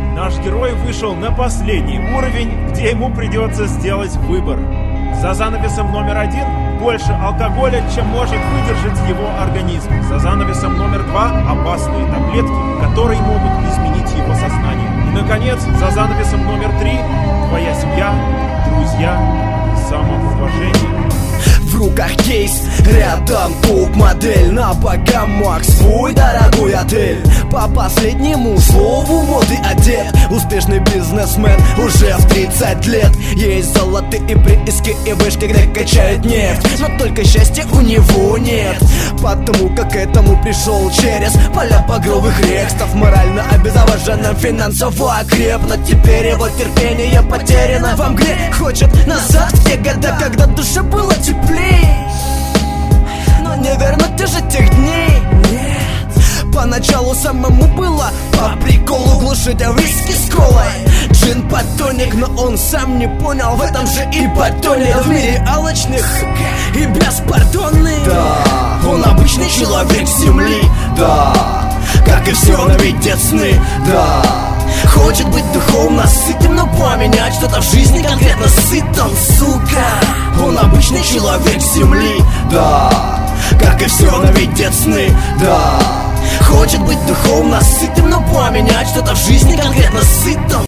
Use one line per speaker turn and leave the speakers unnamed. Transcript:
Наш герой вышел на последний уровень, где ему придется сделать выбор. За занавесом номер 1 больше алкоголя, чем может выдержать его организм. За занавесом номер 2 опасные таблетки, которые могут изменить его сознание. И, наконец, за занавесом номер 3 твоя семья, друзья, самоуважение.
В руках кейс, рядом топ-модель, на богомах свой дорогой отель. По последнему слову моды одет успешный бизнесмен уже в 30 лет. Есть золотые прииски и вышки, где качают нефть, но только счастья у него нет, потому как к этому пришел через поля багровых рек. Став морально обезвоженным, финансово окреп, но теперь его терпение потеряно. Во мгле хочет назад в те года, когда душа была теплее. Но не вернуть уже тех дней, нет. Поначалу самому было по приколу глушить виски с колой, джин под тоник, но он сам не понял, в этом же и подтонет. В мире алчных и беспардонных, да, он обычный человек земли, да, как и все, он видит сны, да. Хочет быть духовно сытым, но поменять что-то в жизни конкретно сытым, сука. Он обычный человек земли, да, как и все, он видит сны, да. Хочет быть духовно сытым, но поменять что-то в жизни конкретно сытым.